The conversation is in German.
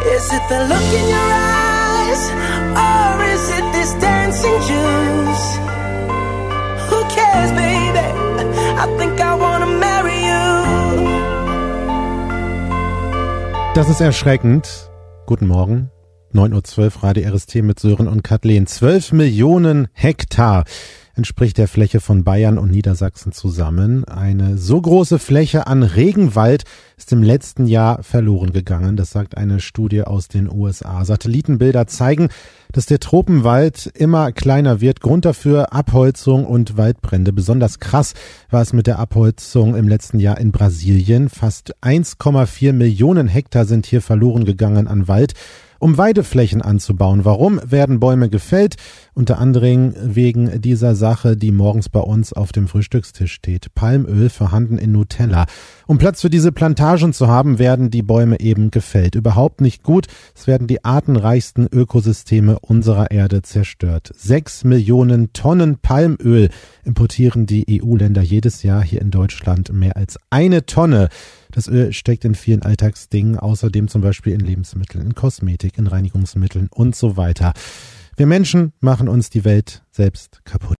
Is it the look in your eyes, or is it this dancing juice? Who cares, baby? I think I wanna marry you. Das ist erschreckend. Guten Morgen. 9.12 Uhr, Radio RST mit Sören und Kathleen. 12 Millionen Hektar entspricht der Fläche von Bayern und Niedersachsen zusammen. Eine so große Fläche an Regenwald ist im letzten Jahr verloren gegangen. Das sagt eine Studie aus den USA. Satellitenbilder zeigen, dass der Tropenwald immer kleiner wird. Grund dafür Abholzung und Waldbrände. Besonders krass war es mit der Abholzung im letzten Jahr in Brasilien. Fast 1,4 Millionen Hektar sind hier verloren gegangen an Wald, um Weideflächen anzubauen. Warum werden Bäume gefällt? Unter anderem wegen dieser Sache, die morgens bei uns auf dem Frühstückstisch steht. Palmöl vorhanden in Nutella. Um Platz für diese Plantagen zu haben, werden die Bäume eben gefällt. Überhaupt nicht gut. Es werden die artenreichsten Ökosysteme unserer Erde zerstört. 6 Millionen Tonnen Palmöl importieren die EU-Länder jedes Jahr. Hier in Deutschland mehr als 1 Tonne. Das Öl steckt in vielen Alltagsdingen, außerdem zum Beispiel in Lebensmitteln, in Kosmetik, in Reinigungsmitteln und so weiter. Wir Menschen machen uns die Welt selbst kaputt.